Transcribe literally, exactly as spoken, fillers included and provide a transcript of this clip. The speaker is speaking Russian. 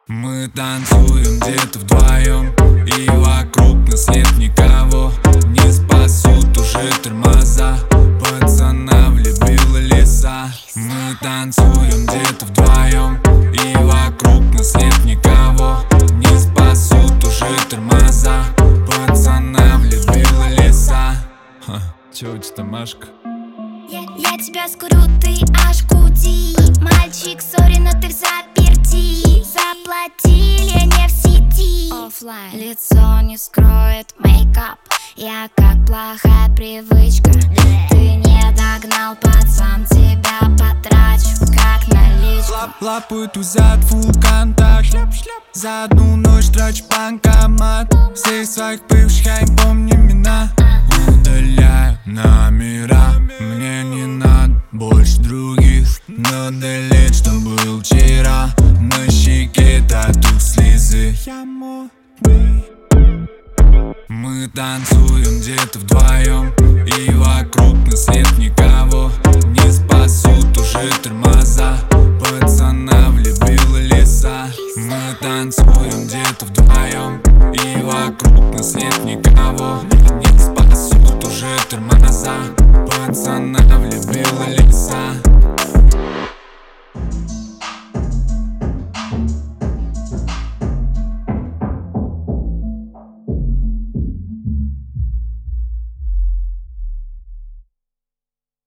Мы танцуем где-то вдвоем, и вокруг нас нет никого. Не спасут уже тормоза, пацана влюбила леса. Мы танцуем где-то вдвоем, и вокруг нас нет никого. Не спасут уже тормоза, пацана влюбила леса. Ха, чё у тебя там, Машка? Я, я тебя скурю, ты аж куди. Мальчик, сори, но ты в заперти. Заплатили не в сети. Оффлайн. Лицо не скроет мейкап. Я как плохая привычка. Ты не догнал, пацан, тебя потрачу как наличку. Лап, лапаю тузят фулл контакт. За одну ночь трачу банкомат. Всех своих бывших я не помню имена. Удаляю номера. Мне не надо больше других. Надо лет, что был вчера. На щеке тату слезы. Мы танцуем где-то вдвоем, и вокруг нас нет никого. Не спасут уже тормоза, пацана влюбила леса. Мы танцуем где-то вдвоем, и вокруг нас нет никого.